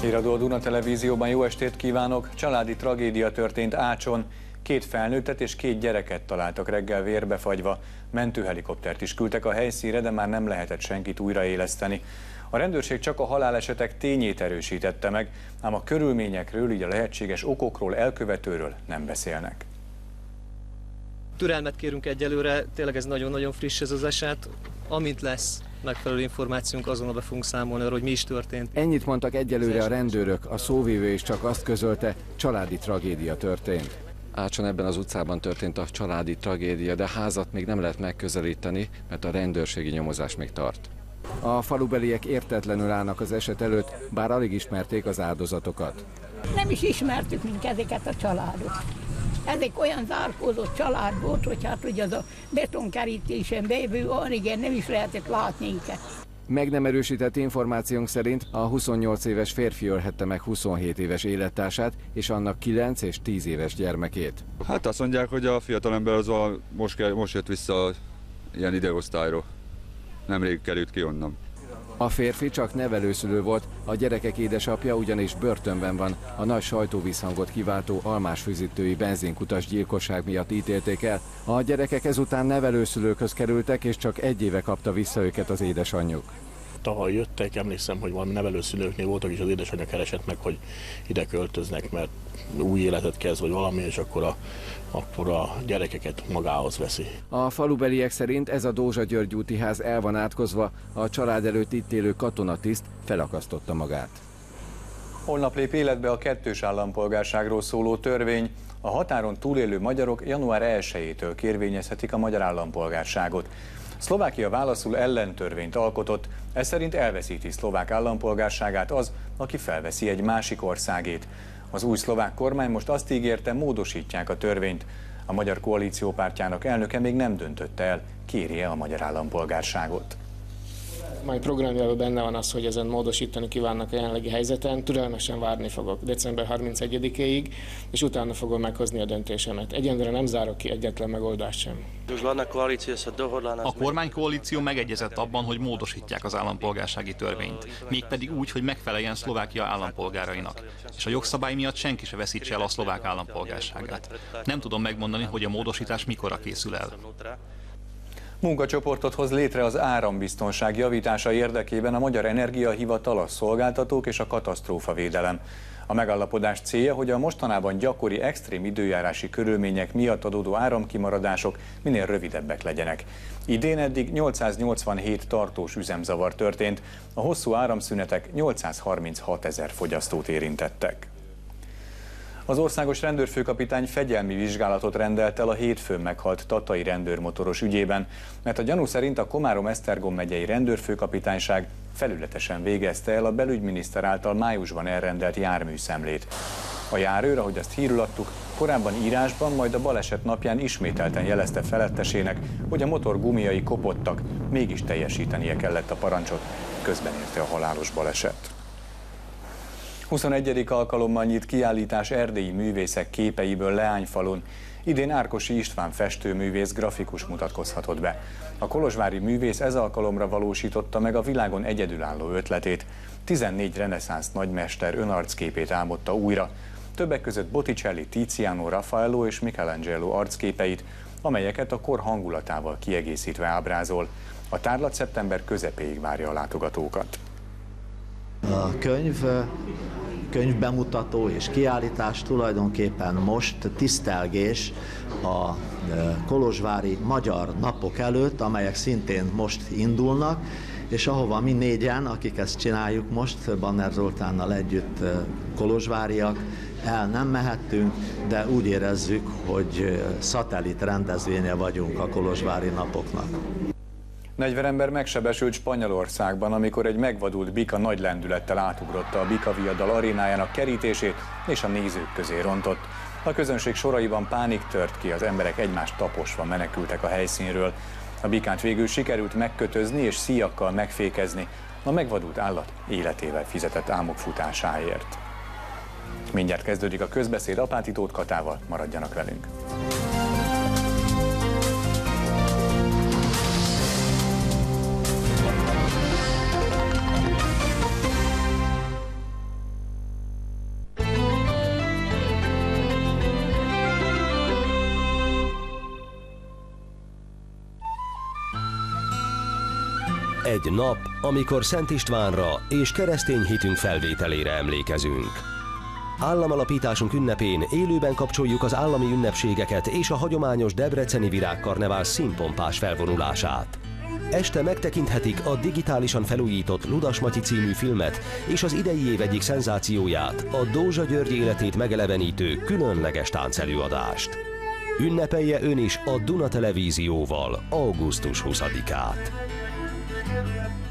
Híradó a Duna Televízióban, jó estét kívánok! Családi tragédia történt Ácson. 2 felnőttet és 2 gyereket találtak reggel vérbefagyva. Mentőhelikoptert is küldtek a helyszínre, de már nem lehetett senkit újraéleszteni. A rendőrség csak a halálesetek tényét erősítette meg, ám a körülményekről, így a lehetséges okokról, elkövetőről nem beszélnek. Türelmet kérünk egyelőre, tényleg ez nagyon-nagyon friss ez az eset. Amint lesz megfelelő információnk, azonnal be fogunk számolni arra, hogy mi is történt. Ennyit mondtak egyelőre a rendőrök, a szóvivő is csak azt közölte, családi tragédia történt. Ácson ebben az utcában történt a családi tragédia, de házat még nem lehet megközelíteni, mert a rendőrségi nyomozás még tart. A falubeliek értetlenül állnak az eset előtt, bár alig ismerték az áldozatokat. Nem is ismertük mink ezeket a családot. Ezek olyan zárkózott család volt, hogy hát ugye az a betonkerítésen bejövő, igen, nem is lehetett látni őket. Meg nem erősített információnk szerint a 28 éves férfi ölhette meg 27 éves élettársát és annak 9 és 10 éves gyermekét. Hát azt mondják, hogy a fiatalember az most jött vissza ilyen ideosztályról. Nemrég került ki onnan. A férfi csak nevelőszülő volt, a gyerekek édesapja ugyanis börtönben van. A nagy sajtóvízhangot kiváltó almásfűzítői benzinkutas gyilkosság miatt ítélték el. A gyerekek ezután nevelőszülőkhöz kerültek, és csak 1 éve kapta vissza őket az édesanyjuk. Tavaly jöttek, emlékszem, hogy valami nevelőszülőknél voltak, és az édesanyja keresett meg, hogy ide költöznek, mert új életet kezd, vagy valami, és akkor a gyerekeket magához veszi. A falubeliek szerint ez a Dózsa György úti ház el van átkozva, a család előtt itt élő katonatiszt felakasztotta magát. Holnap lép életbe a 2-s állampolgárságról szóló törvény. A határon túlélő magyarok január 1-től kérvényezhetik a magyar állampolgárságot. Szlovákia válaszul ellentörvényt alkotott, ez szerint elveszíti szlovák állampolgárságát az, aki felveszi egy másik országét. Az új szlovák kormány most azt ígérte, módosítják a törvényt. A Magyar Koalíció pártjának elnöke még nem döntötte el, kéri-e a magyar állampolgárságot. Majd programjában benne van az, hogy ezen módosítani kívánnak a jelenlegi helyzeten. Türelmesen várni fogok december 31-ig, és utána fogom meghozni a döntésemet. Egyenlőre nem zárok ki egyetlen megoldást sem. A kormánykoalíció megegyezett abban, hogy módosítják az állampolgársági törvényt, mégpedig úgy, hogy megfeleljen Szlovákia állampolgárainak, és a jogszabály miatt senki se veszítse el a szlovák állampolgárságát. Nem tudom megmondani, hogy a módosítás mikorra készül el. Munkacsoportot hoz létre az árambiztonság javítása érdekében a Magyar Energiahivatal, a szolgáltatók és a katasztrófavédelem. A megállapodás célja, hogy a mostanában gyakori extrém időjárási körülmények miatt adódó áramkimaradások minél rövidebbek legyenek. Idén eddig 887 tartós üzemzavar történt, a hosszú áramszünetek 836 000 fogyasztót érintettek. Az országos rendőrfőkapitány fegyelmi vizsgálatot rendelt el a hétfőn meghalt tatai rendőrmotoros ügyében, mert a gyanú szerint a Komárom-Esztergom megyei rendőrfőkapitányság felületesen végezte el a belügyminiszter által májusban elrendelt járműszemlét. A járőr, ahogy azt hírül adtuk, korábban írásban, majd a baleset napján ismételten jelezte felettesének, hogy a motor gumiai kopottak, mégis teljesítenie kellett a parancsot, közben érte a halálos baleset. 21. alkalommal nyit kiállítás erdélyi művészek képeiből Leányfalun. Idén Árkosi István festőművész, grafikus mutatkozhatott be. A kolozsvári művész ez alkalomra valósította meg a világon egyedülálló ötletét. 14 reneszánsz nagymester önarcképét álmodta újra. Többek között Botticelli, Tiziano, Raffaello és Michelangelo arcképeit, amelyeket a kor hangulatával kiegészítve ábrázol. A tárlat szeptember közepéig várja a látogatókat. A könyv bemutató és kiállítás tulajdonképpen most tisztelgés a kolozsvári magyar napok előtt, amelyek szintén most indulnak, és ahova mi 4-en, akik ezt csináljuk most, Banner Zoltánnal együtt kolozsváriak, el nem mehettünk, de úgy érezzük, hogy szatellit rendezvénye vagyunk a kolozsvári napoknak. 40 ember megsebesült Spanyolországban, amikor egy megvadult bika nagy lendülettel átugrotta a Bikaviadal arénájának kerítését és a nézők közé rontott. A közönség soraiban pánik tört ki, az emberek egymást taposva menekültek a helyszínről. A bikát végül sikerült megkötözni és szíjakkal megfékezni. A megvadult állat életével fizetett álmokfutásáért. Mindjárt kezdődik a közbeszéd Apáti Tóth Katával, maradjanak velünk! Egy nap, amikor Szent Istvánra és keresztény hitünk felvételére emlékezünk. Államalapításunk ünnepén élőben kapcsoljuk az állami ünnepségeket és a hagyományos debreceni virágkarnevál színpompás felvonulását. Este megtekinthetik a digitálisan felújított Ludas Matyi című filmet és az idei év egyik szenzációját, a Dózsa György életét megelevenítő különleges táncelőadást. Ünnepelje ön is a Duna Televízióval augusztus 20-át.